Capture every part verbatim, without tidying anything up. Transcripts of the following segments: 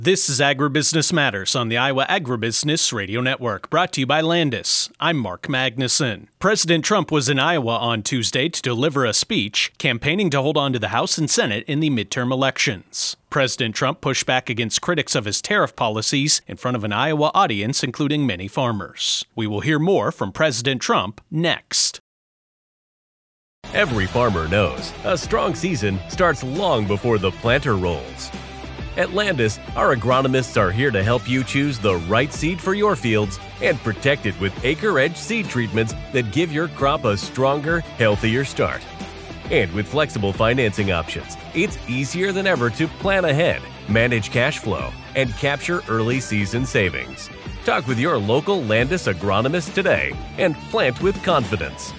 This is Agribusiness Matters on the Iowa Agribusiness Radio Network, brought to you by Landis. I'm Mark Magnuson. President Trump was in Iowa on Tuesday to deliver a speech, campaigning to hold on to the House and Senate in the midterm elections. President Trump pushed back against critics of his tariff policies in front of an Iowa audience, including many farmers. We will hear more from President Trump next. Every farmer knows a strong season starts long before the planter rolls. At Landis, our agronomists are here to help you choose the right seed for your fields and protect it with AcreEdge seed treatments that give your crop a stronger, healthier start. And with flexible financing options, it's easier than ever to plan ahead, manage cash flow, and capture early season savings. Talk with your local Landis agronomist today and plant with confidence.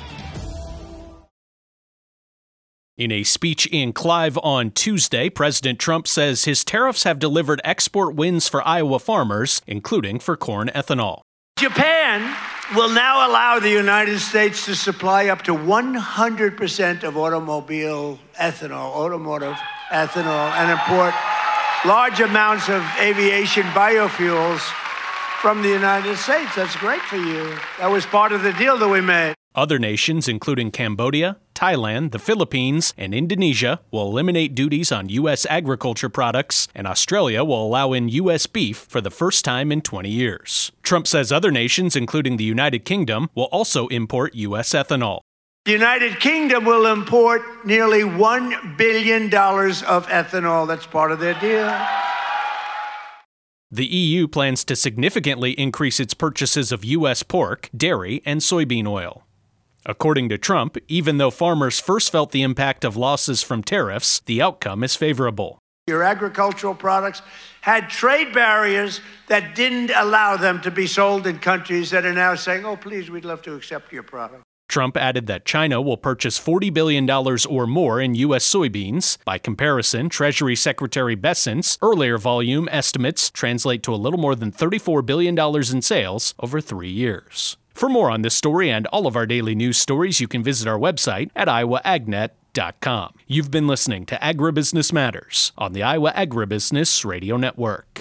In a speech in Clive on Tuesday, President Trump says his tariffs have delivered export wins for Iowa farmers, including for corn ethanol. Japan will now allow the United States to supply up to one hundred percent of automobile ethanol, automotive ethanol, and import large amounts of aviation biofuels from the United States. That's great for you. That was part of the deal that we made. Other nations, including Cambodia, Thailand, the Philippines, and Indonesia, will eliminate duties on U S agriculture products, and Australia will allow in U S beef for the first time in twenty years. Trump says other nations, including the United Kingdom, will also import U S ethanol. The United Kingdom will import nearly one billion dollars of ethanol. That's part of their deal. The E U plans to significantly increase its purchases of U S pork, dairy, and soybean oil. According to Trump, even though farmers first felt the impact of losses from tariffs, the outcome is favorable. Your agricultural products had trade barriers that didn't allow them to be sold in countries that are now saying, oh, please, we'd love to accept your product. Trump added that China will purchase forty billion dollars or more in U S soybeans. By comparison, Treasury Secretary Bessent's earlier volume estimates translate to a little more than thirty-four billion dollars in sales over three years. For more on this story and all of our daily news stories, you can visit our website at iowa agnet dot com. You've been listening to Agribusiness Matters on the Iowa Agribusiness Radio Network.